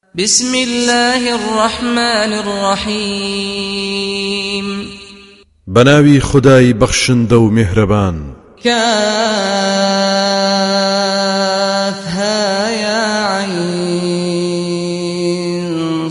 بسم الله الرحمن الرحيم بناوي خداي بخشن دو مهربان كافها يا عين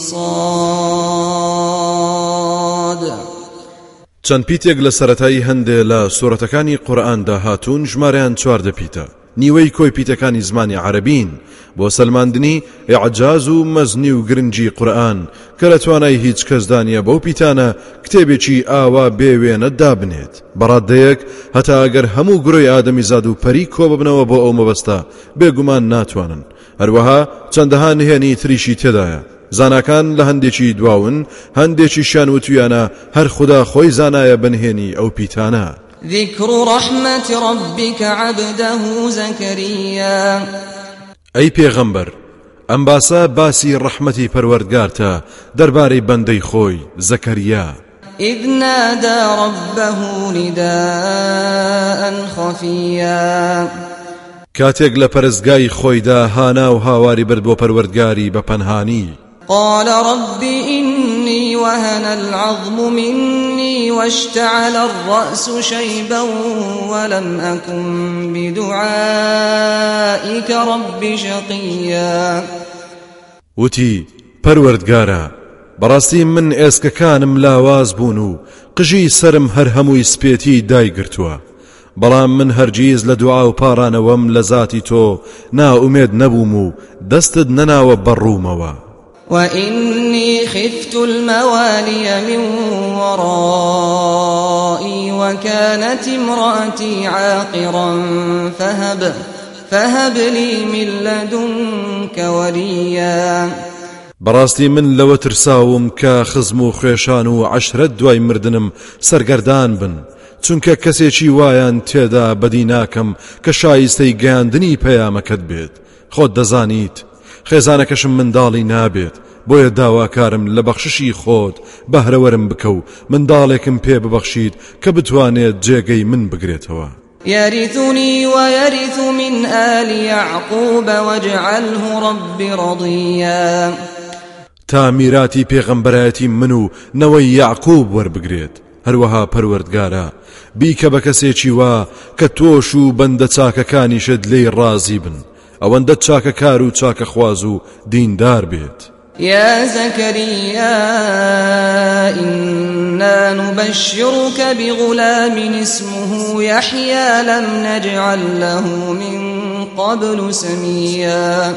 صاد چەند پیتێک لە سەرەتایی هەندێ لە سورەتەکانی قورئاندا هاتوون ژمارەیان 14 پیتە. نیوەی کۆی پیتەکانی زمانی عەرەبین بۆ سەلماندنی ئیعجاز و مەزنی و گرنگی قورئان کە لە توانای هیچ کەسدا نییە بەو پیتانە کتێبێکی ئاوا بێوێنە دابنێت. بەڕادەیەک هەتا ئەگەر هەموو گرۆی ئادەمیزاد و پەری کۆ ببنەوە بۆ ئەو مەبەستە بێگومان ناتوانن. هەروەها چەندەها نهێنی تریشی تێدایە. زاناکان لە هەندێکی دواون، هەندێکیشیان وتویانە هەر خوددا خۆی زانایە بنهێنی ئەو پیتانە. ذكر رحمة ربك عبده زكريا أي پیغمبر ئەم باسە باسی ڕەحمەتی پەروەردگارتە دەربارەی بەندەی خۆی زەکەریا. إذ نادى ربه نداء خفيا کاتێک لە پەرستگای خۆیدا هانا و هاواری برد بۆ پەروەردگاری بە پەنهانی. قال رب إني وهن العظم مني واشتعل الرأس شيبا ولم أكن بدعائك رب شقيا. وتی پەروەردگارە بەڕاستی من ئێسکەکانم لاواز بوون و قژی سرم هەر هەمووی سپێتی دایگرتووە، بەڵام من هەرگیز لە دوعا و پارانەوەم لە ذاتی تۆ ناومێد نەبووم و دەستت نەناوە بەڕوومەوە. وإني خفت الموالي من ورائي وكانت امرأتي عاقرا فهب لي من لدنك وليا. بەڕاستی من لەوە ترساوم کە خزم و خوێشان و عەشرەت دوای مردنم سەرگەردان بن، چونکە کەسێکی وایان تێدا بەدی ناکەم کە شایستەی گەیاندنی پەیامەکەت بێت. خۆت دەزانیت خێزانەکەشم منداڵی نابێت، بۆیە داواکارم لە بەخششی خۆت بەهرەوەرم بکە و منداڵێکم پێ ببەخشیت کە بتوانێت جێگەی من بگرێتەوە. يرثني ويرث من آل يعقوب واجعله رب رضيا. تا میراتی پێغەمبەرایەتی من و نەوەی یعقوب وەربگرێت. هەروەها پەروەردگارە بیکە بە کەسێکی وا کە تۆش و بەندە چاکەکانیشت لێی ڕازی بن، ئەوەندە چاکەکار و چاکەخواز و دیندار بێت. يا زكريا إنا نبشرك بغلام اسمه يحيى لم نجعل له من قبل سميا.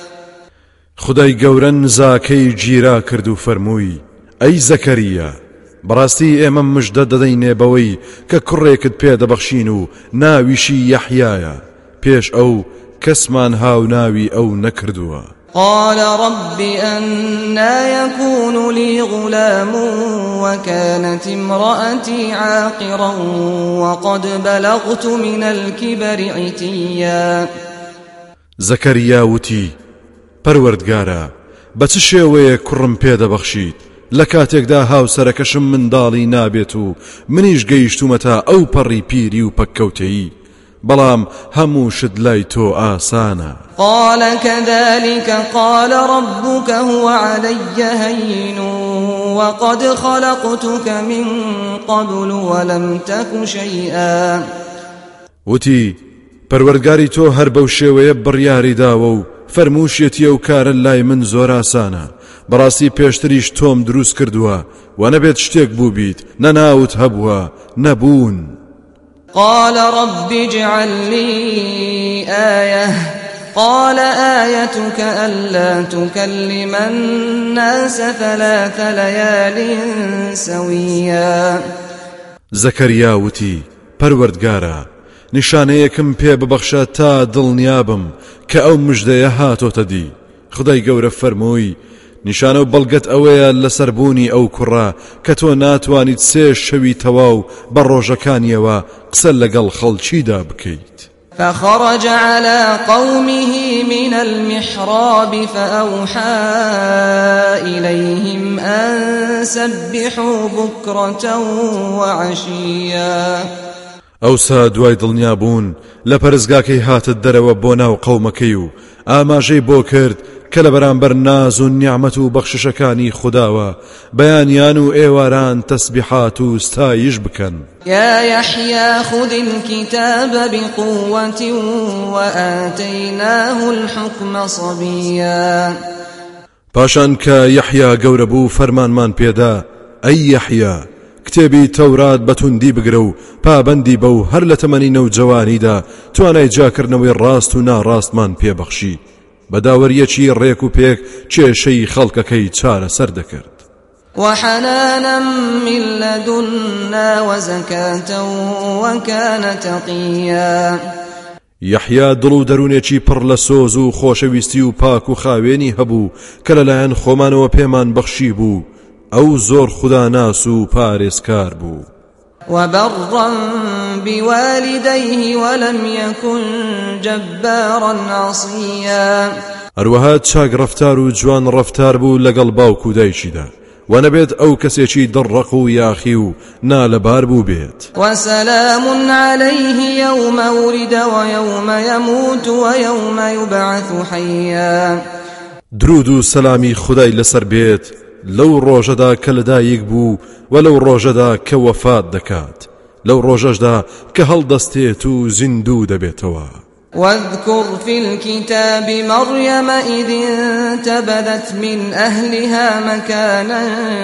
خدای گەورە نزاکەی گیرا کرد و فەرمووی ئەی زەکەریا بەڕاستی ئێمە مژدە دەدەینێ بەوەی کە کوڕێکت پێدەبەخشین و ناویشی یەحیایە، پێش ئەو کەسمان هاو ناوی ئەو نەکردووە. قال رب أنا يكون لي غلام وكانت امرأتي عاقرا وقد بلغت من الكبر عتيا. زەکەریا وتی پەروەردگارە بە چ شێوەیە کوڕم پێدەبەخشیت لە کاتێکدا هاوسەرەکەشم منداڵی نابێت و منیش گەیشتومەتە ئەو پەڕی پیری و پەککەوتەیی، بەڵام هەموو شت لای تۆ ئاسانە. قال كذلك قال ربك هو علي هين وقد خلقتك من قبل ولم تك شيئا. وتی پەروەردگاری تۆ هەر بەو شێوەیە بڕیاری داوە و فەرمووشێتیە و کارە لای من زۆر ئاسانە، بەڕاستی پێشتریش تۆم دروست کردووە و نەبێت شتێک بوو بیت نەناوت هەبووە نەبوون. قال رب اجعل لي آية قال آيتك ألا تكلم الناس 3 ليال سويا. زەکەریا وتی پەروەردگارە نیشانەیەکم پێ ببەخشە تا دڵنیابم کە ئەو مژدەیە هاتۆتە دی. خدای گەورە فەرمووی نیشانە و بەڵگەت ئەوەیە لەسەربوونی ئەو کوڕە کە تۆ ناتوانیت 3 شەوی تەواو بە ڕۆژەکانیەوە قسە لەگەڵ خەڵکیدا بکەیت. فخرج على قومه من المحراب فأوحى إليهم أن سبحوا بكرة وعشيا. ئەوسا دوای دڵنیابوون لە پەرستگاکەی هاتت دەرەوە بۆ ناو قەومەکەی و ئاماژەی بۆ کرد کە لە بەرامبەر ناز و نیعمەت و بەخششەکانی خودداوە بەیانیان و ئێواران تەسبیحات و ستایش بکەن. يا يحيى خذ الكتاب بقوة وآتيناه الحكم صبيا. پاشان کە یەحیا گەورە بوو فەرمانمان پێدا ئەی یەحیا کتێبی تەورات بەتوندی بگرە و پابەندی بە و هەر لە تەمەنی نەوجەوانیدا توانای جاکردنەوەی ڕاست و ناڕاستمان پێبەخشی بەداوەریەکی ڕێک و پێک کێشەی خەڵکەکەی چارەسەر دەکرد. وحنانا من لدنا وزكاة وكان تقيا. یەحیا دڵ و دەروونێکی پڕ لە سۆز و خۆشەویستی و پاک و خاوێنی هەبوو کە لەلایەن خۆمانەوە پێمان بەخشی بوو ئەو زۆر خوداناس و پارێزکار بوو. وبرا بوالديه ولم يكن جبارا عصيا. هەروەها چاک ڕەفتار و جوان ڕەفتار بوو لەگەڵ باوک و دایکیدا و نەبێت ئەو کەسێکی دڕق و یاخی و نالەبار بوو بێت. وسلام عليه يوم ولد ويوم يموت ويوم يبعث حيا. درود و سەلامی خودای لەسەر بێت لەو ڕۆژەدا کە لەدایک بوو و لەو ڕۆژەدا کە وەفات دەکات لەو ڕۆژەشدا کە هەڵدەستێت و زیندوو دەبێتەوە. واذكر في الكتاب مريم إذ انتبذت من أهلها مكانا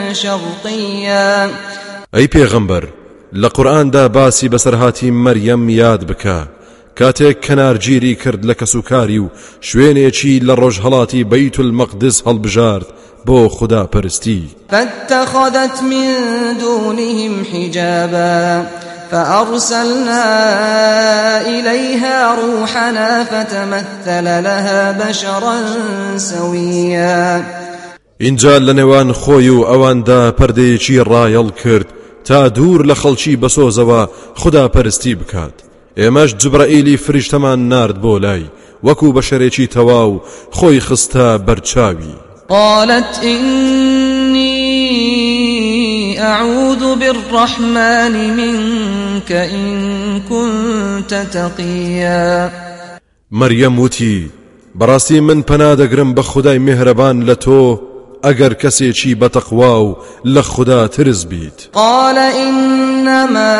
شرقيا. أي پیغمبر لقرآن دا باسی بسرهاتی مریم یاد بکا کاتێک کەنارگیری کرد لە کەسوکاری و شوێنێکی لە ڕۆژهەڵاتی بەیت المەقدس هەڵبژارد بۆ خدا پەرستی. فاتخذت من دونهم حجابا فأرسلنا إليها روحنا فتمثل لها بشرا سويا. اینجا لەنێوان خۆی و ئەواندا پەردەیەکی ڕایەڵ کرد تا دوور لە خەڵکی بەسۆزەوە خدا پەرستی بکات. ئێمەش جبرائیلی فریشتەمان نارد بۆ لای وەکو بەشەرێکی تەواو خۆی خستە بەرچاوی. قالت إني أعوذ بالرحمن منك إن كنت تقيا. مريم وتی بەڕاستی من پەنادەگرم بە خودای میهرەبان لە تۆ ئەگەر کەسێکی بەتەقوا و لە خوددا ترس بیت. قال إنما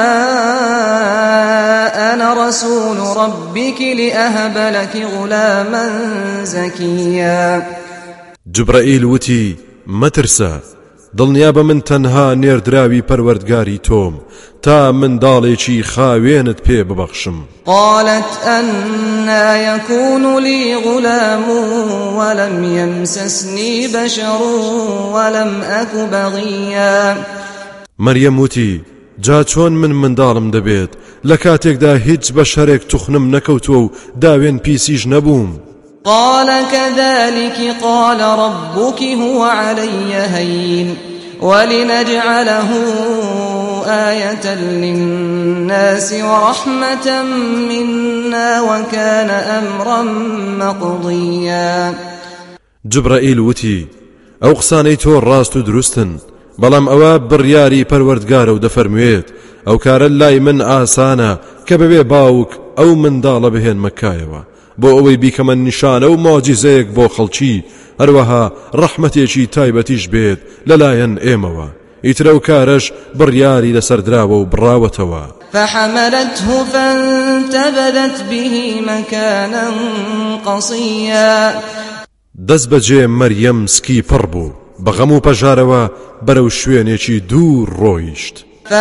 أنا رسول ربك لأهب لك غلاما زكيا. جبرائیل وتی مەترسە دڵنیابە من تەنها نێردراوی پەروەردگاری تۆم تا منداڵێکی خاوێنت پێ ببەخشم. قالت أنا يكون لي غلام ولم يمسسني بشر ولم أك بغيا. مريم وتی جا چۆن من منداڵم دەبێت لە کاتێکدا هیچ بەشەرێک توخنم نەکەوتووە و داوێن پیسیش نەبووم. قال كذلك قال ربك هو علي هين ولنجعله آية للناس ورحمة منا وكان أمرا مقضيا. جبرائيل وتي ئەو قسانەی تۆ ڕاست و دروستن بەڵام ئەوە بڕیاری پەروەردگارە و دەفەرموێت ئەو کارە لای من ئاسانە کە بەبێ باوک ئەو منداڵە بهێن مەکایەوە بۆ ئەوەی بیکەمە نیشانە و مۆجیزەیەک بۆ خەڵکی هەروەها ڕەحمەتێکی تایبەتیش بێت لەلایەن ئێمەوە ئیترە و کارەش بڕیاری لەسەردراوە و بڕاوەتەوە. فحملته فانتبذت به مكانا قصيا. دەست بەجێ مەریەم سکی پڕ بوو بەغەم و پەژارەوە بەرەو شوێنێکی دوور ڕۆیشت.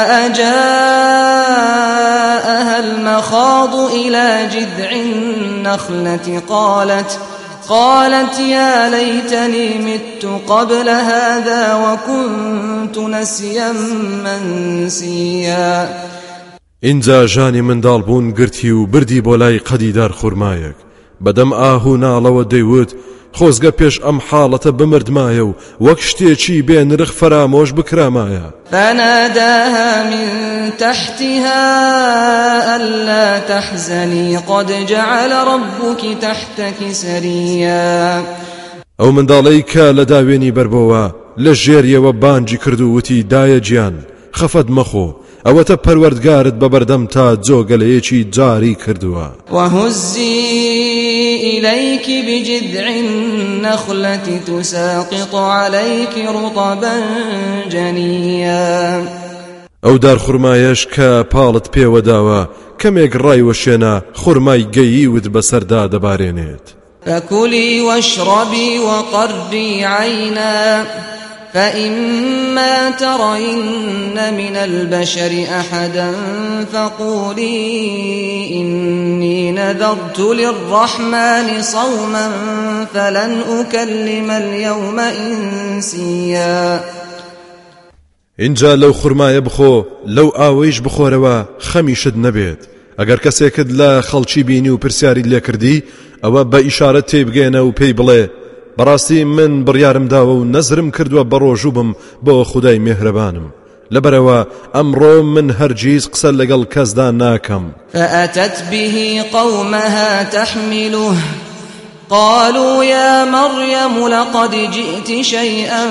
فأجاءها المخاض إلى جذع النخلة قالت يا ليتني مت قبل هذا وكنت نسيا منسيا. اینجا ژانی منداڵ بوون گرتی و بردی بۆ لای قەدیدار خورمایەک بەدەم ئاهو ناڵەوە دەیوت خۆزگە پێش ئەم حاڵەتە بمردمایە و وەک شتێکی بێ نرخ فرامۆش بکرامایە. فناداها من تحتها ألا تحزني قد جعل ربك تحتك سريا. ئەو منداڵەی کە لە داوێنی بەربەوە لە ژێریەوە بانجی کرد و وتی دایە گیان خەفەت مەخۆ ئەوەتە پەروەردگارت بەبەردەم تا جۆگەلەیەکی جاری کردووە. وهزي إليك بجذع النخلة تساقط عليك رطبا جنيا. ئەو دار خوڕمایەش کە پاڵت پێوەداوە کەمێک ڕایوەشێنە خوڕمای گەییوت بەسەردا دەبارێنێت. فكلي واشربي وقري عينا فإما ترين من البشر أحدا فقولي إني نذرت للرحمن صوما فلن أكلم اليوم إنسيا. اینجا لەو خوڕمایە بخۆ لەو ئاوەیش بخۆرەوە خەمیشت نەبێت. ئەگەر کەسێکت لە خەڵکی بینی و پرسیاری لێ کردی ئەوە بە ئیشارەت تێبگەێنە و پێی بڵێ بەڕاستی من بڕیارم داوە و نەزرم کردووە بەڕۆژوو بم بۆ خودای میهرەبانم لەبەرەوە ئەمڕۆ من هەرگیز قسە لەگەڵ کەسدا ناکەم. فأتت به قومها تحمله قالوا يا مريم لقد جئت شيئا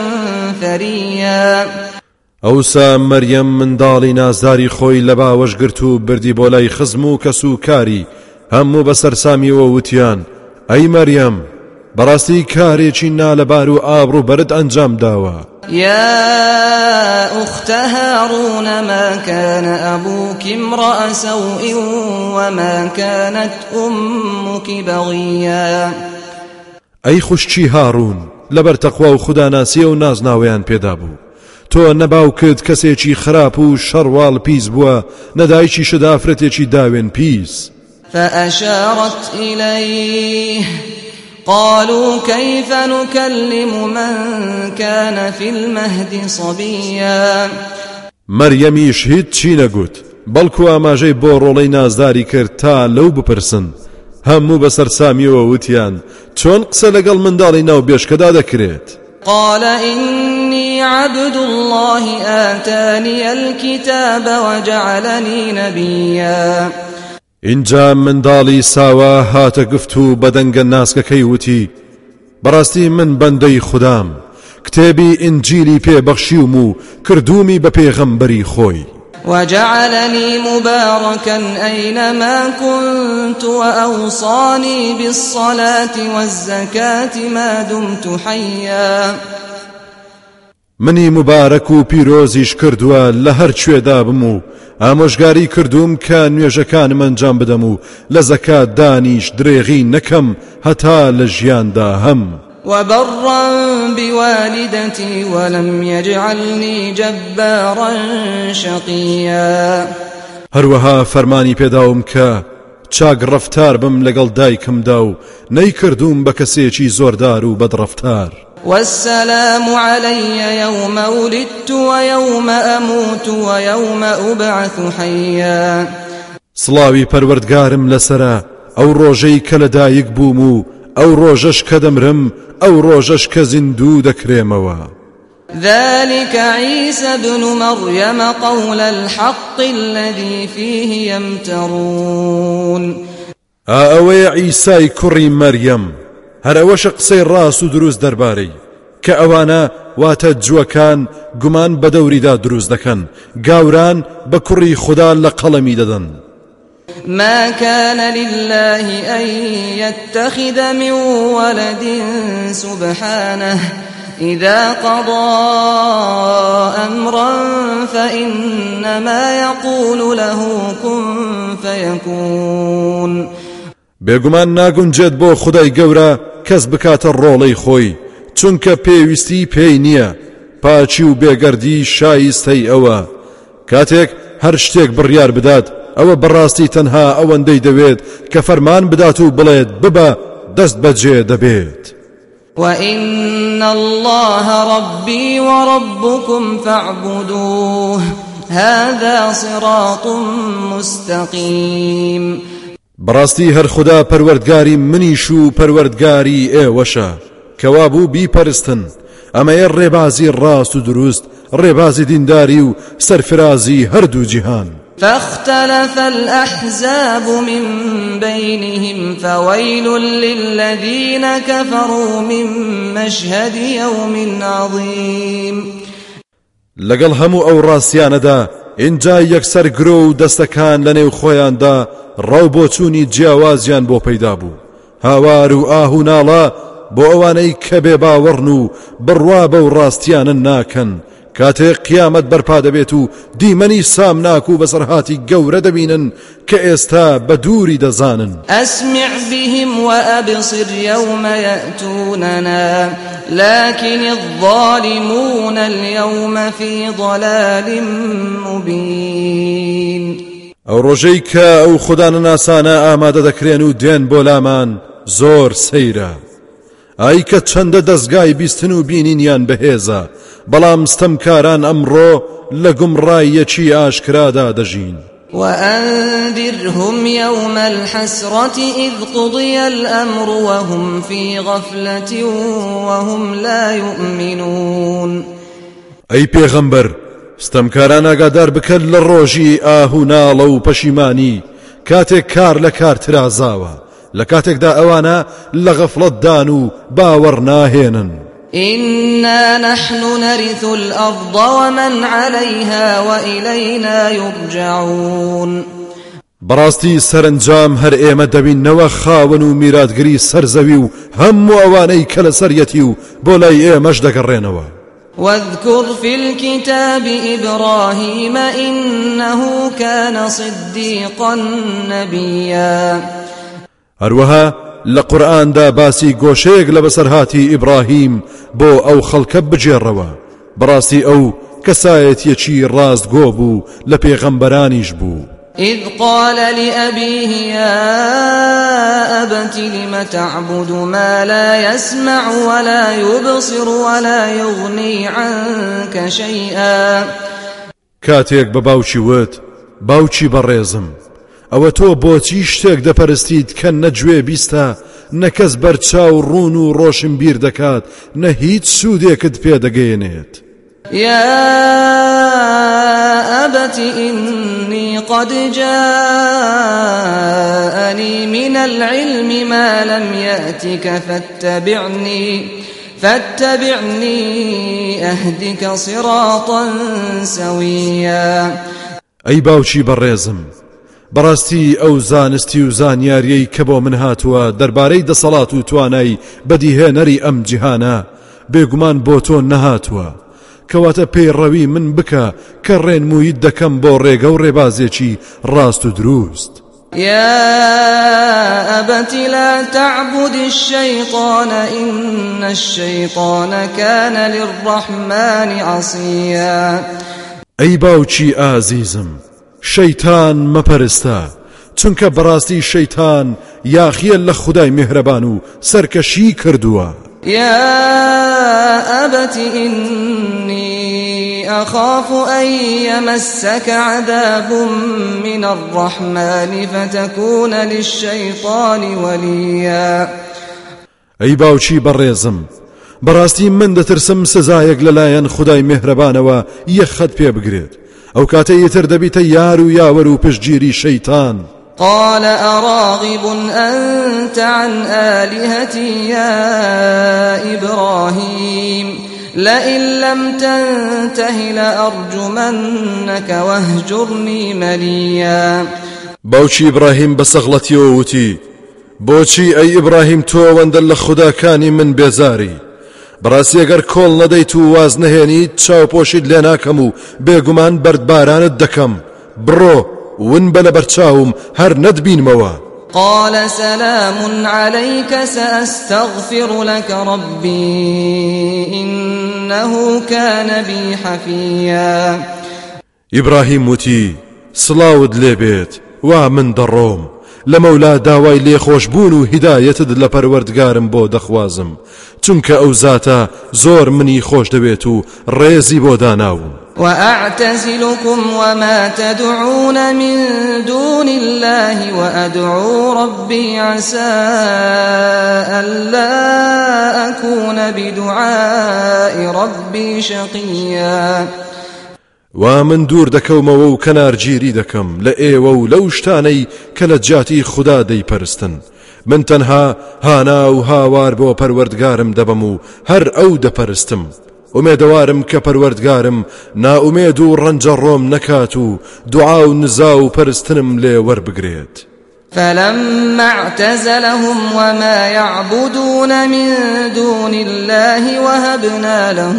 فريا. ئەوسا مەریەم منداڵی نازداری خۆی لە باوەش گرت و بردی بۆ لای خزم و کەس و کاری هەموو بەسەرسامیەوە وتیان ئەی مەریەم بەڕاستی کارێکی نالەبار و ئابڕوو بەرد ئەنجام داوە. يا أخت هارون ما كان أبوك امرأ سوء وما كانت أمك بغيا. ئەی خوشکی هاڕون لەبەر تەقوا و خوداناسیە و نازناویان پێدا بوو تۆ نەباوکت کەسێکی خراپ و شەڕواڵ پیس بووە نەدایکی شدافرەتێکی داوێن پیس. فأشارت إليه قالوا كيف نكلم من كان في المهد صبيا. مەریەمیش هیچ چی نەگوت بەڵکو ئاماژەی بۆ ڕۆڵەی نازداری کرد تا لەو بپرسن. هەموو بەسەرسامیەوە وتیان چۆن قسە لەگەڵ منداڵی ناو بێشکەدا دەکرێت. قال إني عبد الله آتاني الكتاب وجعلني نبيا. اینجا منداڵی ساوا هاتە گفت و بەدەنگە ناسکەکەی وتی بەڕاستی من بەندەی خودام کتێبی ئینجیلی پێبەخشیوم و کردومی بە پێغەمبەری خۆی. وجعلني مباركا أينما كنت وأوصاني بالصلاة والزكاة ما دمت حيا. منی مبارەک و پیرۆزیش کردووە لە هەر کوێدا بم و ئامۆژگاری کردوم کە نوێژەکانم ئەنجام بدەم و لە زەکات دانیش درێغی نەکەم هەتا لە ژیاندا هەم. وبرا بوالدتي ولم يجعلني جبارا شقيا. هەروەها فەرمانی پێداوم کە چاک ڕەفتار بم لەگەڵ دایکمدا و نەیکردوم بە کەسێکی زۆردار و بەدڕەفتار. والسلام علي يوم ولدت ويوم أموت ويوم أبعث حيا. سڵاوی پەروەردگارم لەسرە ئەو ڕۆژەی کە لەدایک بووم و ئەو ڕۆژەش کە دەمرم ئەو ڕۆژەش کە زیندوو دەکرێمەوە. ذلك عيسى ابن مريم قول الحق الذي فيه يمترون. ئەوەیە عیسای کوڕی مەریەم هەر ئەوەشە قسەی ڕاست و دروست دەربارەی کە ئەوانە واتە جووەکان گومان بە دەوریدا دروست دەکەن گاوران بە کوڕی خوددا لە قەڵەمی دەدەن. ما كان لله أن يتخذ من ولد سبحانه إذا قضى أمرا فإنما يقول له كن فيكون. بێگومان ناگونجێت بۆ خودای گەورە کەس بکاتە ڕۆڵەی خۆی چونکە پێویستی پێی نییە پاچی و بێگەردی شایستەی ئەوە کاتێک هەر شتێک بڕیار بدات ئەوە بەڕاستی تەنها ئەوەندەی دەوێت کە فەرمان بدات و بڵێت ببە دەست بەجێ دەبێت. وإن الله ربي وربكم فاعبدوه هذا صراط مستقيم. بەڕاستی هەر خوددا پەروەردگاری منیش و پەروەردگاری ئێوەشە کەوا بوو بیپەرستن ئەمەیە ڕێبازی ڕاست و دروست ڕێبازی دینداری و سەرفرازی هەردوو جیهان. فاختلف الأحزاب من بينهم فويل للذين كفروا من مشهد يوم عظيم. لەگەڵ هەموو ئەو ڕاستیانەدا اینجا یەکسەر گرۆ و دەستەکان لە نێو خۆیاندا ڕاو بۆچوونی جیاوازیان بۆ پەیدا بوو. هاوار و ئاه و ناڵە بۆ ئەوانەی کە بێ باوەڕن و بڕوا بەو ڕاستیانە ناکەن کاتێک قیامەت بەرپا دەبێت و دیمەنی سامناک و بەسەرهاتی گەورە دەبینن کە ئێستا بە دووری دەزانن. أسمع بهم وأبصر يوم يأتوننا لكن الظالمون اليوم في ضلال مبين. ئەو ڕۆژەی کە ئەو خوددانە ناسانە ئامادە دەکرێن و دێن بۆ لامان زۆر سەیرە. ئای کە چەندە دەستگای بیستن و بینینیان بەهێزە، بەڵام ستەمکاران ئەمڕۆ لە گومڕایەکی ئاشکرادا دەژین. وأنذرهم يوم الحسرة إذ قضي الأمر وهم في غفلة وهم لا يؤمنون. ئەی پێغەمبەر، ستەمکاران ئاگادار بکەن لە ڕۆژی ئاه و ناڵە و پەشیمانی کاتێک کار لە کار ترازاوە، لە کاتێکدا ئەوانە لە غەفڵەتدان و باوەڕ ناهێنن. إنا نحن نرث الأرض ومن عليها وإلينا يرجعون. بەڕاستی سەرنجام هەر ئێمە دەبینەوە خاوەن و میراتگری سەرزەوی و هەموو ئەوانەی کە لە سەریەتی و بۆ لای ئێمەش دەگەڕێنەوە. واذكر في الكتاب إبراهيم إنه كان صديقا نبيا. هەروەها لە قورئاندا باسی گۆشەیەک لە بەسەرهاتی ئیبراهیم بۆ ئەو خەڵکە بجێڕەوە، بەڕاستی ئەو کەسایەتیەکی ڕاستگۆ بوو لە پێغەمبەرانیش بوو. إذ قال لأبيه يا أبت لم تعبد ما لا يسمع ولا يبصر ولا يغني عنك شيئا. کاتێک بە باوکی وت، باوکی بەڕێزم، ئەوە تۆ بۆچی شتێک دەپەرستیت کە نەگوێ بیستە، نەکەس بەرچاو ڕوون و ڕۆشن بیر دەکات، نە هیچ سوودێکت پێدەگەیەنێت. يا أبت إني قد جاءني من العلم ما لم يأتك فاتبعني أهدك صراطا سويا. ئەی باوکی بەڕێزم، بەڕاستی ئەو زانستی و زانیاریەی کە بۆ من هاتووە دەربارەی دەسەڵات و توانای بەدیهێنەری ئەم جیهانە بێگومان بۆ تۆ نەهاتووە، کەواتە پەیڕەوی من بکە کە ڕێنموویت دەکەم بۆ ڕێگە و ڕێبازێکی ڕاست و دروست. يا أبت لا تعبد الشيطان إن الشيطان كان للرحمن عصيا. ئەی باوکی ئازیزم، شەیتان مەپەرستە، چونکە بەڕاستی شەیتان یاخیە لە خودای میهرەبان و سەرکەشی کردووە. يا أبت إني أخاف أن يمسك عذاب من الرحمن فتكون للشيطان وليا. ئەی باوکی بەڕێزم، بەڕاستی من دەترسم سزایەک لەلایەن خودای میهرەبانەوە یەخەت پێ بگرێت، ئەو کاتە یەتر دەبیتە یار و یاوەر و پشتگیری شەیتان. قال أراغب أنت عن آلهتي يا إبراهيم لئن لم تنته لأرجمنك واهجرني مليا. باوکی ئیبراهیم بەسەغڵەتیەوە وتی، بۆچی ئەی ئیبراهیم تۆ ئەوەندە لە خوداکانی من بێزاری؟ بەڕاستی ئەگەر کۆڵ نەدەیت و واز نەهێنیت چاوپۆشیت لێ ناکەم و بێگومان بەردبارانت دەکەم. بڕۆ ون بە لەبەرچاوم هەر نەتبینمەوە. قال سلام عليك سأستغفر لك ربي إنه كان بي حفيا. ئیبراهیم وتی، سڵاوت لێبێت، وا من دەڕۆم، لە مەولا داوای لێخۆشبوون و هیدایەتت لە پەروەردگارم بۆ دەخوازم، چونکە ئەو زاتە زۆر منی خۆش دەوێت و ڕێزی بۆ داناوم. وأعتزلكم وما تدعون من دون الله وأدعو ربي عسى ألا أكون بدعاء ربي شقيا. ومن دوور دەکەومەوە و کەنارگیری دەکەم لە ئێوە و لەو شتانەی کە لە جیاتی خوددا دەیپەرستن. من تەنها هانا و هاوار بۆ پەروەردگارم دەبم و هەر ئەو دەپەرستم، ومێدەوارم کە پەروەردگارم ناومێد و ڕەنجە ڕۆم نەکات و دوعا و نزا و پەرستنم لێ وەربگرێت. فلما اعتزلهم وما يعبدون من دون الله وهبنا له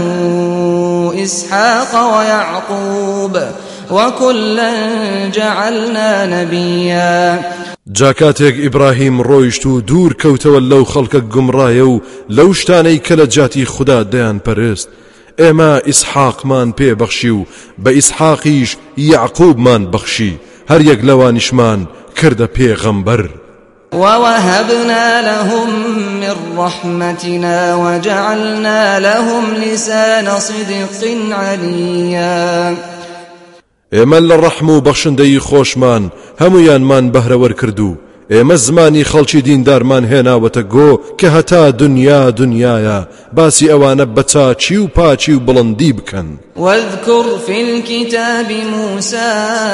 إسحاق ويعقوب وكلا جعلنا نبيا. جاکاتێک ئیبراهیم ڕۆیشت و دوور کەوتەوە لەو خەڵکە گومڕایە و لەو شتانەی کە لە جاتی خوددا دەیان پەرست، ئێمە ئیسحاقمان پێبەخشی و بە ئیسحاقیش یعقوبمان بەخشی، هەر یەک لەوانیشمان کردە پێغەمبەر. ووهبنا لهم من رحمتنا وجعلنا لهم لسان صدق عليا. ئێمە لە ڕەحم و بەخشندەی خۆشمان هەمویانمان بەهرەوەر کردو، ئێمە زمانی خەڵکی دیندارمان هێناوەتە گۆ کە هەتا دنیا دنیایە باسی ئەوانە بە چاچی و پاچی و بڵندی بکەن. واذكر في الكتاب موسى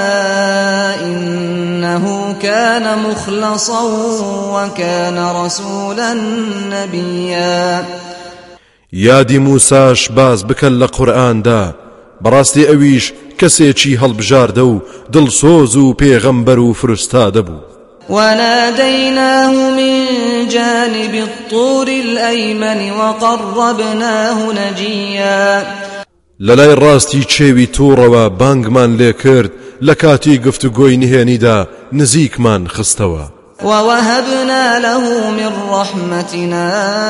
إنه كان مخلصا وكان رسولا نبيا. یادی موساش باز بکەن لە قورئاندا، بەڕاستی ئەویش کەسێکی هەڵبژاردە و دڵسۆز و پێغەمبەر و فرستادە بوو. وناديناه من جانب الطور الأيمن وقربناه نجيا. لەلای ڕاستی چێوی تووڕەوە بانگمان لێ کرد، لە کاتی گفتوگۆی نهێنیدا نزیکمان خستەوە. ووهبنا له من رحمتنا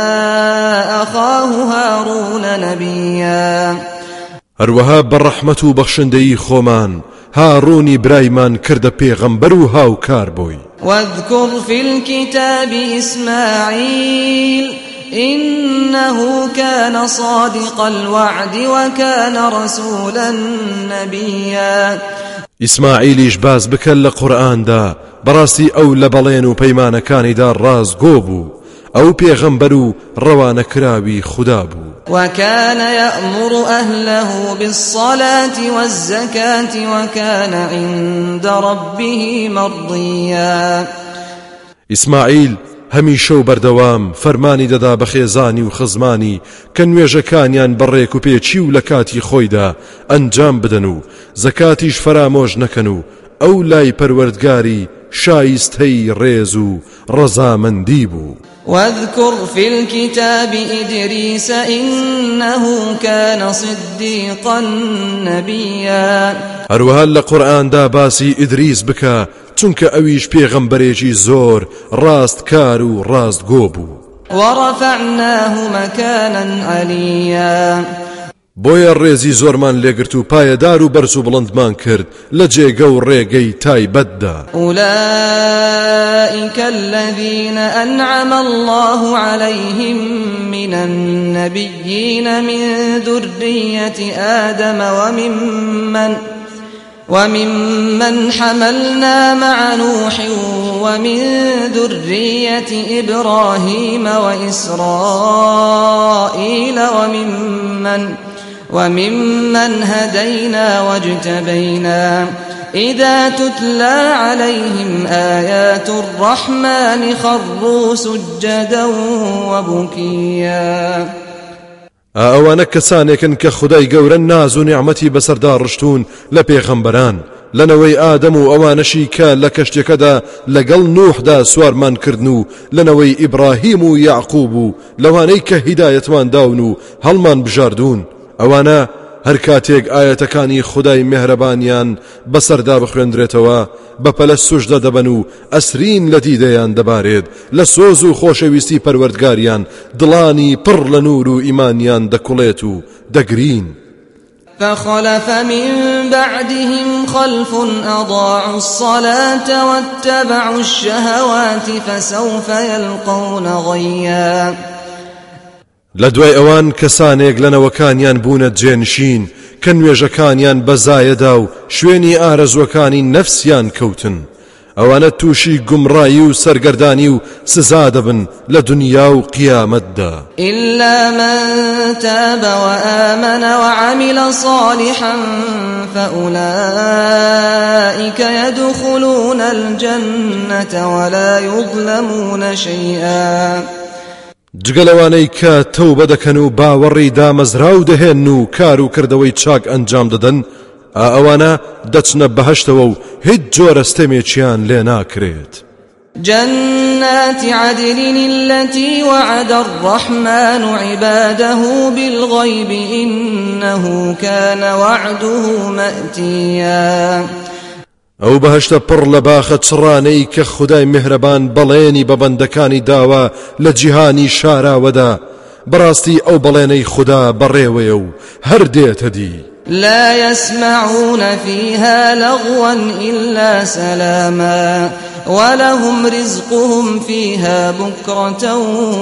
أخاه هارون نبيا. هەروەها بەڕەحمەت و بەخشندەی خۆمان هاڕوونی برایمان کردە پێغەمبەر و هاوکار بووی. واذكر في الكتاب إسماعيل إنه كان صادق الوعد وكان رسولا نبيا. ئیسماعیلیش باز بکەن لە قورئاندا، بەڕاستی ئەو لە بەڵێن و پەیمانەکانیدا ڕازگۆ بوو، ئەو پێغەمبەر و ڕەوانەکراوی خوددا بوو. وكان يأمر أهله بالصلاة والزكاة وكان عند ربه مرضيا. ئیسماعیل هەمیشە و بەردەوام فەرمانی دەدا بە خێزانی و خزمانی کە نوێژەکانیان بەڕێک و پێچی و لە کاتی خۆیدا ئەنجام بدەن و زەکاتیش فرامۆژ نەکەن و ئەو لای پەروەردگاری شایستەی ڕێز و ڕەزامەندی بوو. واذكر في الكتاب إدريس إنه كان صديقا نبيا. هەروەها لە قورئاندا باسی ئیدریس بکە، چونکە ئەویش پێغەمبەرێکی زۆر ڕاستکار و ڕاستگۆ بوو. ورفعناه مكانا عليا. بۆیە ڕێزی زۆرمان لێگرت و پایەدار و بەرز و بڵندمان کرد لە جێگە و ڕێگەی تایبەتدا. أولئك الذين أنعم الله عليهم من النبيين من ذرية آدم وممن حملنا مع نوح ومن ذرية إبراهيم وإسرائيل وممن هدينا واجتبينا إذا تتلى عليهم آيات الرحمن خروا سجدا وبكيا. ئەوانە کەسانێکن کە خودای گەورە ناز و نیعمەتی بەسەردا ڕشتون لە پێغەمبەران، لەنەوەی ئادەم و ئەوانەشی کە لە کەشتێکەدا لەگەڵ نوحدا سوارمان کردن و لەنەوەی ئیبراهیم و یعقوب و لەوانەی کە هیدایەتمان داون و هەڵمان بژاردون، ئەوانە هەر کاتێک ئاەتەکانی خودای مێهرەبانیان بەسەردا بخوێندرێتەوە بەپەلە سوژدە دەبەن و ئەسرین لە دیدەیان دەبارێت، لە سۆز و خۆشەویستی پەروەردگاریان دڵانی پڕ لە نور و ئیمانیان دەکوڵێت و دەگرین. فخلف من بعدهم خلف أضاعوا الصلاة واتبعوا الشهوات فسوف يلقون غيا. لدوای ئەوان کەسانێک لەنەوەکانیان بوونە جێنشین کە نوێژەکانیان بەزایەدا و شوێنی ئارەزوەکانی نەفسیان کەوتن، ئەوانە تووشی گومڕایی و سەرگەردانی و سزا دەبن لە دنیا و قیامەتدا. إلا من تاب وآمن وعمل صالحا فأولئك يدخلون الجنة ولا يظلمون شيئا. جگەلەوانەی کە تەوبە دەکەن و باوەڕی دامەزراو دەهێن و کار و کردەوەی چاک ئەنجام دەدەن ئەوانە دەچنە بەهەشتەوە و هیچ جۆرە ستەمێکیان لێ ناکرێت. جنات عدن التي وعد الرحمن عباده بالغيب إنه كان وعده مأتيا. ئەو بەهەشتە پڕ لە باخە چڕانەی کە خودای میهرەبان بەڵێنی بە بەندەکانی داوە لە جیهانی شاراوەدا بەڕاستی ئەو بەڵێنەی خوددا بەڕێوەیە و هەر دێتە دی. لا يسمعون فيها لغوا إلا سلاما ولهم رزقهم فيها بكرة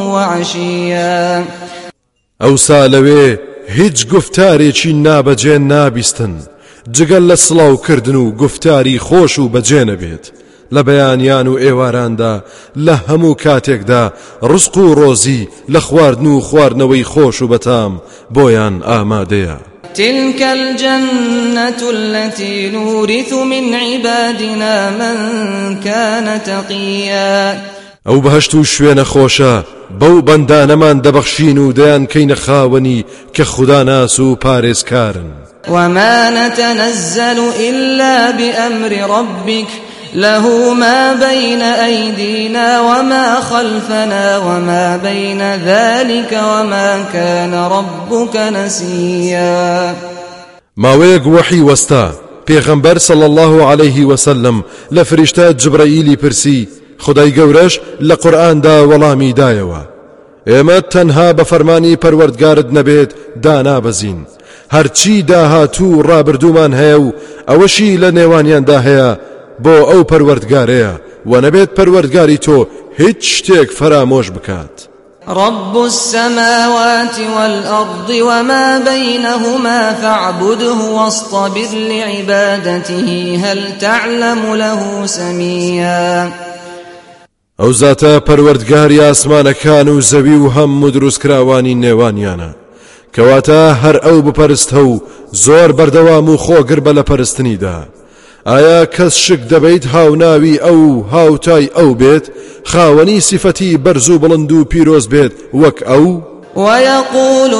وعشيا. ئەوسا لەوێ هیچ گفتارێکی نابەجێ نابیستن جگەل لە سڵاوکردن و گفتاری خۆش و بەجێ نەبێت لە بەیانیان و ئێواراندا لە هەموو کاتێکدا ڕزق و ڕۆزی لە خواردن و خواردنەوەی خۆش و بەتام بۆیان ئامادەیە. تلك الجنة التي نورث من عبادنا من كان تقيا. ئەو بەهەشت و شوێنە خۆشە بەو بەندانەمان دەبەخشین و دەیان کەینە خاوەنی کە خوددا ناس و پارێزکارن. وما نتنزل إلا بأمر ربك له ما بين أيدينا وما خلفنا وما بين ذلك وما كان ربك نسيا. ماوەیەک وحی وەستا پێغەمبەر صلى الله عليه وسلم لە فریشتە جبرائیلی پرسی خدای گەورەش لە قورئاندا وەڵامی دایەوە ئێمە تەنها بە فەرمانی پەروەردگارت نەبێت دانابەزین هەرچی داهاتوو ڕابردوومان هەیە و ئەوەشی لە نێوانیاندا هەیە بۆ ئەو پەروەردگارەیە و نەبێت پەروەردگاری تۆ هیچ شتێک فرامۆش بکات. رب السماوات والأرض وما بينهما فاعبده واصطبر لعبادته هل تعلم له سميا. ئەو زاتە پەروەردگاری ئاسمانەکان و زەوی و هەموو دروستکراوانی نێوانیانە کەواتە هەر ئەو بپەرستە و زۆر بەردەوام و خۆگر بە لە پەرستنیدا. ئایا کەس شک دەبیت هاوناوی ئەو هاوتای ئەو بێت خاوەنی سیفەتی بەرز و بڵند و پیرۆز بێت وەک ئەو؟ ويقول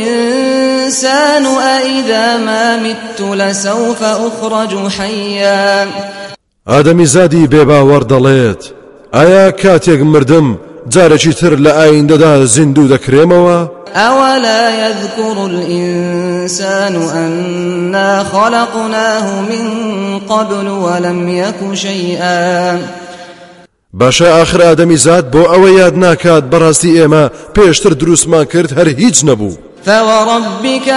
الإنسان أإذا ما مت لسوف أخرج حيا. ئادەمی زادی بێباوەڕ دەڵێت ئایا کاتێک مردم جارێکی تر لە ئایندەدا زیندوو دەکرێمەوە؟ أولا يذكر الإنسان أنا خلقناه من قبل ولم يك شيئا. باشا آخر آدمی زاد بۆ ئەوە یاد ناکات بەڕاستی ئێمە پێشتر دروستمان کرد هەر هیچ نەبوو. فوربك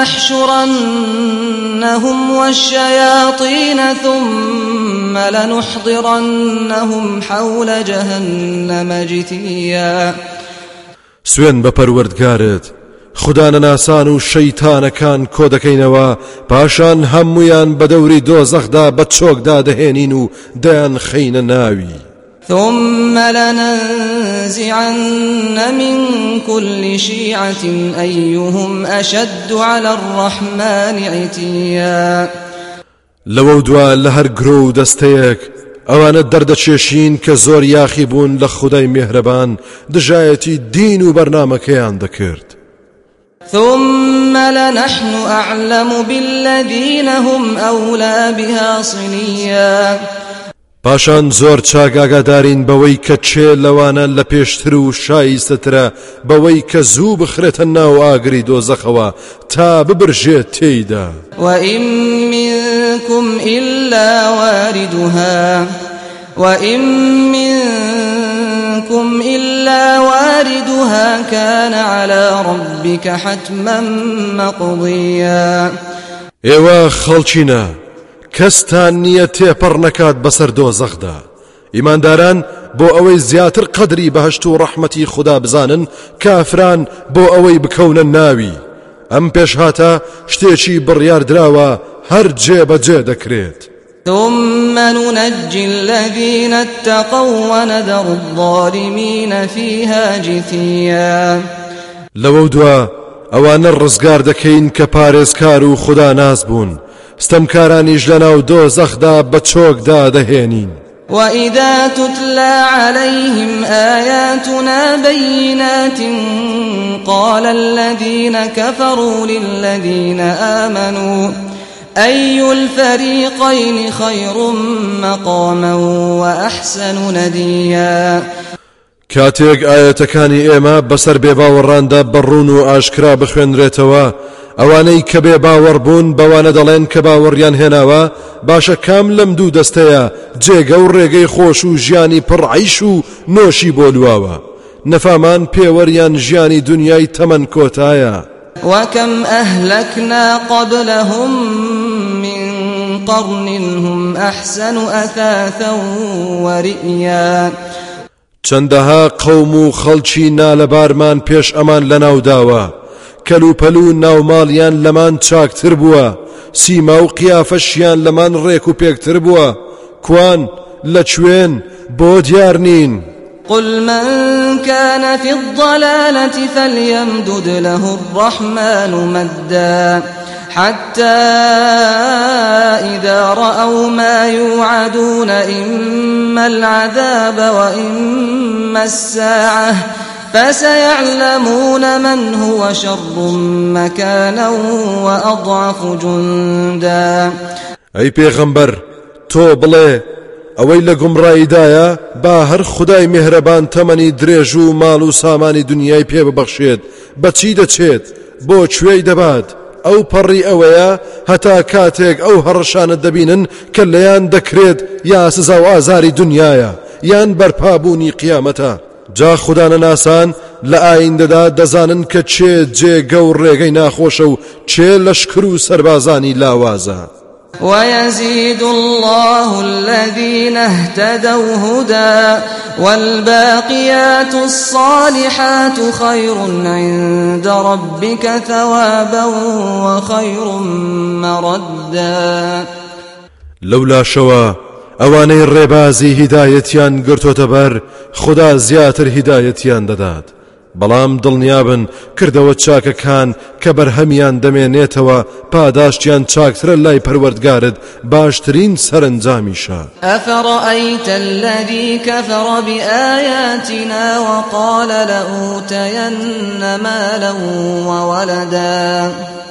لنحشرنهم والشياطين ثم لنحضرنهم حول جهنم جثيا. سوێن بە پەروەردگارت خوددا نەناسان و شەیتانەکان کۆ دەکەینەوە پاشان هەموویان بە دەوری دۆزەخدا بە چۆکدا دەهێنین و دەیان خەینە ناوی. ثم لننزعن من كل شيعة أيهم أشد على الرحمن عتيا. لەوە دوا لە هەر گرۆ و دەستەیەک ئەوانە دەردەچێشین کە زۆر یاخی بوون لە خودای میهرەبان دژایەتی دین و بەرنامەکەیان دەکرد. ثم لنحن أعلم بالذين هم أولى بها صليا. پاشان زۆر چاگاگادارین بەوەی کە چێ لەوانە لە پێشتر و شایستەترە بەوەی کە زوو بخرێتە ناو ئاگری دۆزەخەوە تا ببرژێت تێیدا. وإن منكم إلا واردها وإن منكم إلا واردها كان على ربك حتما مقضيا. ئێوە خەڵچینە کەستان نییە تێپەڕ نەکات بەسەر دۆزەخدا. ئیمانداران بۆ ئەوەی زیاتر قەدری بەهەشت و ڕەحمەتی خوددا بزانن کافران بۆ ئەوەی بکەونە ناوی. ئەم پێشهاتە شتێکی بڕیاردراوە هەر جێبەجێ دەکرێت. ثم ننجي الذين اتقوا ونذر الظالمين فيها جثيا. لەوە دوا ئەوانە ڕزگار دەکەین کە پارێزکار و خوددا ناز بوون ستەمکارانیش لەناو دۆزەخدا بە چۆکدا دەهێنین. وإذا تتلى عليهم آياتنا بينات قال الذين كفروا للذين آمنوا أي الفريقين خير مقاما وأحسن نديا. کاتێک ئاەتەکانی ئێمە بەسەر بێباوەڕاندا بەڕوون و ئاشکرا بخوێنرێتەوە، ئەوانەی کە بێ باوەڕ بوون بەوانە دەڵێن کە باوەڕیان هێناوە باشە کام لەم دوو دەستەیە جێگە و ڕێگەی خۆش و ژیانی پڕعیش و نۆشی بۆ لواوە. نەفامان پێوەریان ژیانی دنیای تەمەن کۆتایە. وكم أهلكنا قبلهم من قرن هم أحسن أثاثا ورئيا. چەندەها قەوم و خەڵکی نالەبارمان پێش ئەمان لەناوداوە، کەلوپەلو ناوماڵیان لەمان چاکتر بووە، سیما و قیافەشیان لەمان ڕێک و پێکتر بووە، کوان لەکوێن بۆ دیار نین. قل من كان في الضلالة فليمدد له الرحمن مدا حتى إذا رأوا ما يوعدون إما العذاب وإما الساعة فسيعلمون من هو شر مكانا وأضعف جندا. أي پیغمبر تو بڵێ ئەوەی لە گومڕاییدایە با هەر خودای میهرەبان تەمەنی درێژ و ماڵ و سامانی دنیای پێ ببەخشێت بەچی دەچێت بۆ کوێی دەبات. ئەو پەڕی ئەوەیە هەتا کاتێک ئەو هەڕەشانە دەبینن کە لەیان دەکرێت یا سزا و ئازاری دنیایە یان بەرپابوونی قیامەتە. جا خوددانە ناسان لە ئایندەدا دەزانن کە چێ جێگە و ڕێگەی ناخۆشە و چێ لەشکر و سەربازانی لاوازە. ويزيد الله الذين اهتدوا هدى والباقيات الصالحات خير عند ربك ثوابا وخير مردا. لولا شوا ئەوانەی ڕێبازی هیدایەتیان گرتۆتە بەر خدا زیاتر هیدایەتیان دەدات، بەڵام دڵنیابن کردەوە چاکەکان کە بەرهەمیان دەمێنێتەوە پاداشتیان چاکترە لای پەروەردگارت باشترین سەرنجامیشە. ئەفەڕەئەیتە الذی کەفەڕە بئایاتنا وقال لأوتەیەنە مالا وولدا.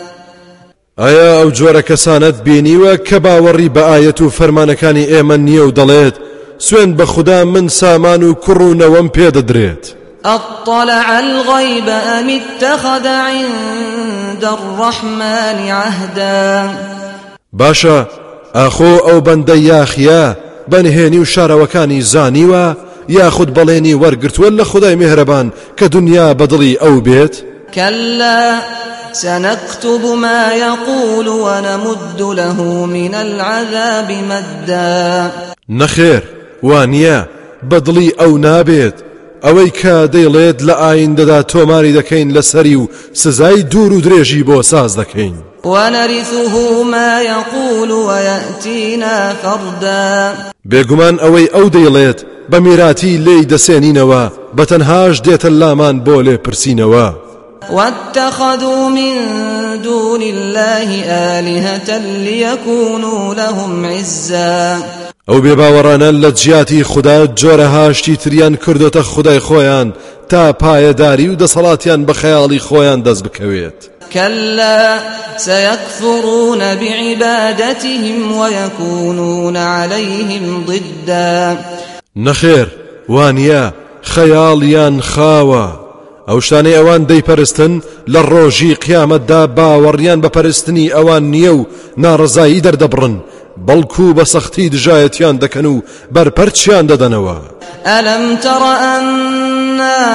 ئایا ئەو جۆرە کەسانت بینیوە کە باوەڕی بە ئایەت و فەرمانەکانی ئێمە نییە و دەڵێت سوێن بە خوددا من سامان و کوڕ و نەوەم پێدەدرێت؟ أطلع الغيب أم اتخذ عند الرحمن عهدا. باشا ئاخۆ ئەو بەندە یاخیە بەنهێنی و شارەوەکانی زانیوە یاخود بەڵێنی وەرگرتووە لە خودای میهرەبان کە دنیا بەدڵی ئەو بێت؟ كلا سنكتب ما يقول ونمد له من العذاب مدا. نەخێر وانە بەدڵی ئەو نابێت، ئەوەی کە دەیڵێت لە ئایندەدا تۆماری دەکەین لەسەری و سزای دوور و درێژی بۆ ساز دەکەین. ونرثه ما يقول ويأتينا فردا. بێگومان ئەوەی ئەو دەیڵێت بە میراتی لێی دەسێنینەوە بەتەنهاش دێتە لامان بۆ لێ پرسینەوە. واتخذوا من دون الله آلهة ليكونوا لهم عزا. ئەو بێباوەڕانە لە جیاتی خوددا جۆرە هاشتی تریان کردوتە خودای خۆیان تا پایەداری و دەسەڵاتیان بە خەیاڵی خۆیان دەست بکەوێت. كلا سيكفرون بعبادتهم ويكونون عليهم ضدا. نەخێر وانە خەیاڵیان خاوە، ئەو شتانەی ئەوان دەیپەرستن لە ڕۆژی قیامەتدا باوەڕیان بە پەرستنی ئەوان نییە و ناڕزایی دەردەبڕن، بەڵکو بە سەختی دژایەتیان دەکەن و بەرپەرچیان دەدەنەوە. ألم تر أنا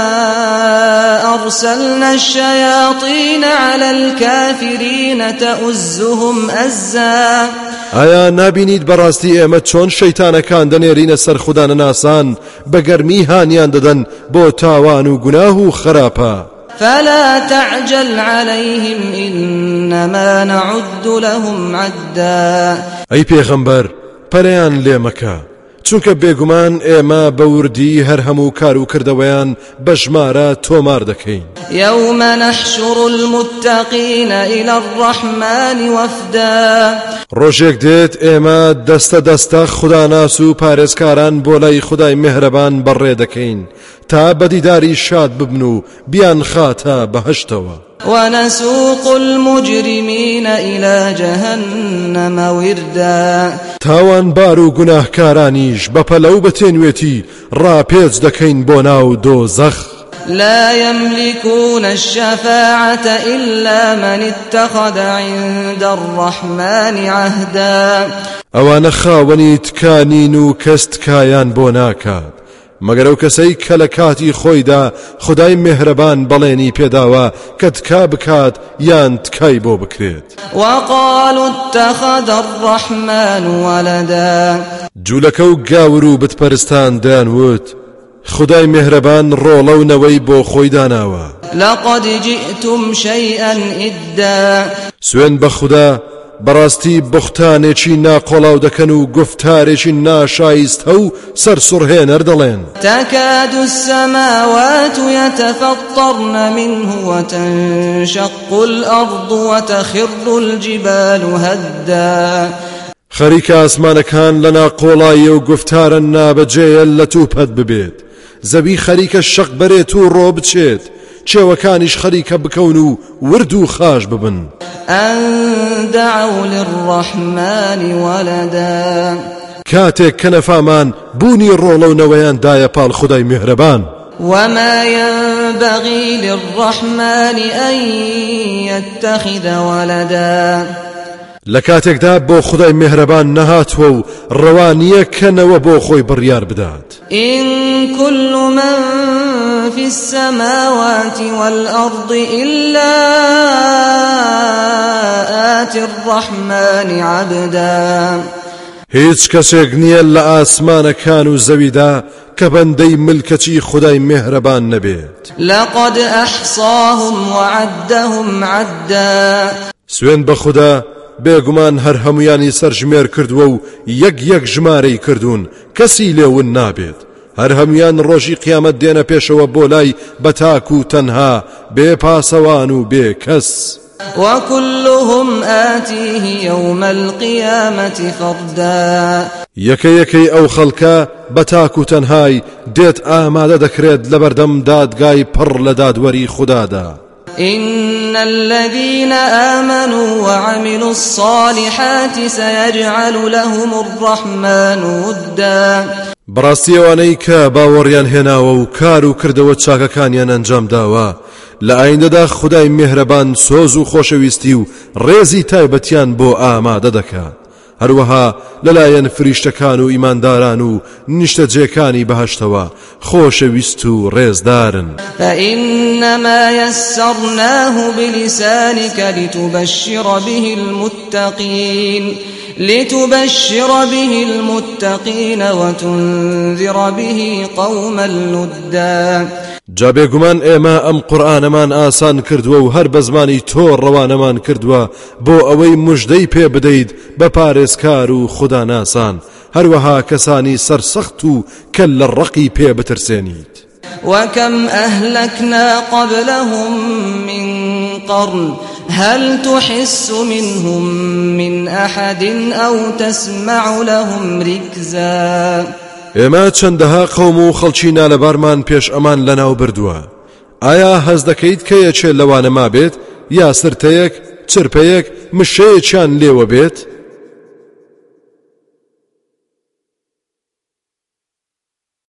أرسلنا الشياطين على الكافرين تؤزهم أزا. ئایا نابینیت بەڕاستی ئێمە چۆن شەیتانەکان دەنێرینە سەر خوددانە ناسان بە گەرمی هانیان دەدەن بۆ تاوان و گوناه و خراپە. فلا تعجل عليهم إنما نعد لهم عدا. ئەی پێغەمبەر پەرەیان لێ مەکە، چونکە بێگومان ئێمە بەوردی هەر هەموو کار و کردەوەیان بە ژمارە تۆمار دەکەین. يوم نحشر المتقين إلى الرحمن وفدا ڕۆژێک دێت ئێمە دەستە دەستە خوداناس و پارێزکاران بۆ لای خودای میهرەبان بەڕێ دەکەین تا بەدیداری شاد ببن و بیان خاتە بەهەشتەوە. ونسوق المجرمين إلى جهنم وردا تاوان بار و گوناهکارانیش بەپەلەو بەتێنوێتی ڕاپێچ دەکەین بۆ ناو دۆزەخ. لا يملكون الشفاعة إلا من اتخذ عند الرحمن عهدا ئەوانە خاوەنی تکانین و کەس تکایان بۆ ناکات مەگەر ئەو کەسەی کە لە کاتی خۆیدا خدای مهرەبان بەڵێنی پێداوە کە تکا بکات یان تکای بۆ بکرێت. وقالوا اتخذ الرحمن ولدا جوولەکە و گاور و بتپەرستان دەیانوت خدای مهرەبان ڕۆڵە و نەوەی بۆ خۆی داناوە. لقد جئتم شيئا إدا سوێن بە خوددا بەڕاستی بوختانێکی ناقۆڵاو دەکەن و گفتارێکی ناشایستە و سەرسوڕهێنەر دەڵێن. تكاد السماوات يتفطرن منه وتنشق الأرض وتخر الجبال هدا خەریکە ئاسمانەکان لە ناقۆڵایی و گفتارە نابەجێیە لە تووپەت ببێت زەوی خەریکە شەق بەرێت و ڕۆ بچێت چێوەکانیش خەریکە بکەون و ورد و خاش ببن. أن دعوا للرحمن ولدا کاتێک کە نەفامان بوونی ڕۆڵە و نەوەیان دایە پاڵ خدای میهرەبان. وما ينبغي للرحمن أن يتخذ ولدا لە کاتێکدا بۆ خدای میهرەبان نەهاتوە و ڕەوانیە کەنەوە بۆ خۆی بڕیار بدات. إن كل من في السماوات والأرض إلا آتي الرحمن عبدا هیچ کەسێک نییە لە ئاسمانەکان و زەویدا کە بەندەی ملکەتی خدای میهرەبان نەبێت. لقد أحصاهم وعدهم عدا سوێن بە خوددا بێگومان هەر هەمویانی سەرژمێر کردووە و یەک ژمارەی کردوون کەسی لێون نابێت. هەر هەمویان ڕۆژی قیامەت دێنە پێشەوە بۆ لای بەتاک و تەنها بێ پاسەوان و بێ کەس. وكلهم آتيه يوم القيامة فردا یەکەی ئەو خەڵکە بەتاک و تەنهای دێت ئامادە دەکرێت لە بەردەم دادگای پڕ لە دادوەری خوددادا. إن الذين آمنوا وعملوا الصالحات سيجعل لهم الرحمن ودا بەڕاستی ئەوانەی کە باوەڕیان هێناوە و کار و کردەوە چاکەکانیان ئەنجام داوە لە ئایندەدا خدای میهرەبان سۆز و خۆشەویستی و ڕێزی تایبەتیان بۆ ئامادە دەکات. هەروەها لەلایەن فریشتەکان و ئیمانداران و نیشتەجێکانی بەهەشتەوە خۆشەویست و ڕێزدارن. فإنما يسرناه بلسانك لتبشر به المتقين وتنذر به قوما لدا جا بێگومان ئێمە ئەم قورئانەمان ئاسان کردووە و هەر بە زمانی تۆ ڕەوانەمان کردووە بۆ ئەوەی موژدەی پێ بدەیت بە پارێزکار و خوداناسان هەروەها کەسانی سەرسەخت و کە لە ڕقی پێ بترسێنیت. وكم أهلكنا قبلهم من قرن هل تحس منهم من أحد أو تسمع لهم ركزا ئێمە چەندەها قەوم و خەڵکی نالەبارمان پێش ئەمان لەناو بردووە. ئایا هەز دەکەیت کە یەکێ لەوانە ما بێت یا سرتەیەک چرپەیەک مشەیەکیان لێوە بێت؟